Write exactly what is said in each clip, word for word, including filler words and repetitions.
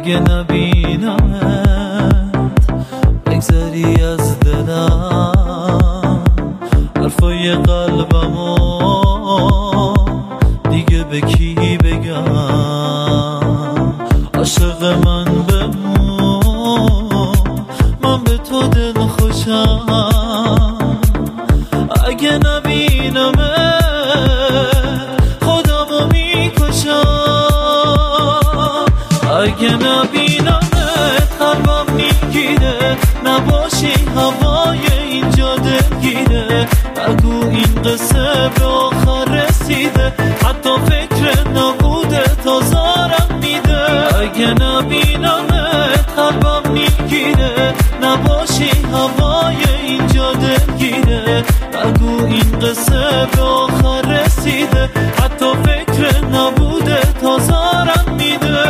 اگه نبینمت بگذری از دلم، حرفای قلبمو دیگه به کی بگم؟ عاشق من بمون، من به تو دل خوشم. اگه نبینمت خودمو میکشم. اگه نبینمت قلبم میگیره، نباشی هوای اینجا دلگیره. نگو این قصه به آخر رسیده، حتی فکر نبوده تا زارم میده. اگه نبینمت قلبم میگیره، نباشی هوای اینجا دلگیره. نگو این قصه به آخر رسیده، حتی فکر نبوده تا زارم میده.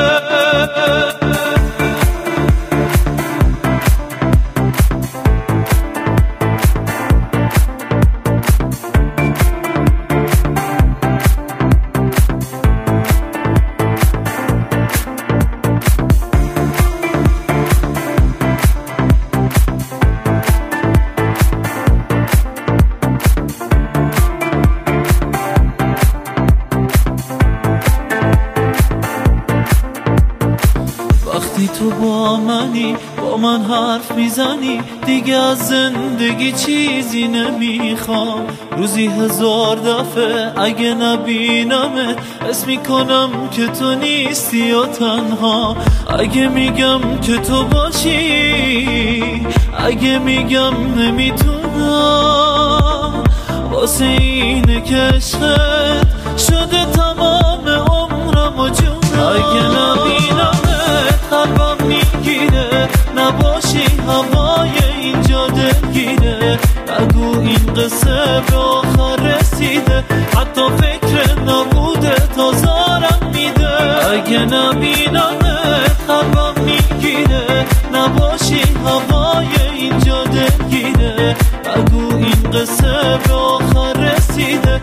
وقتی تو با منی، با من حرف میزنی، دیگه از زندگی چیزی نمیخوام. روزی هزار دفعه اگه نبینمت حس میکنم که تو نیستی و تنها. اگه میگم که تو باشی، اگه میگم نمیتونم، واسه اینه که عشقت شده تمام عمرم و جونم. اگه نبینمت قلبم میگیره، نباشی هوای اینجا دلگیره. نگو این قصه به آخر رسیده، حتی فکر نبوده تا زارم میده. اگه نبینمت قلبم میگیره، نباشی هوای اینجا دلگیره. نگو این قصه به آخر رسیده،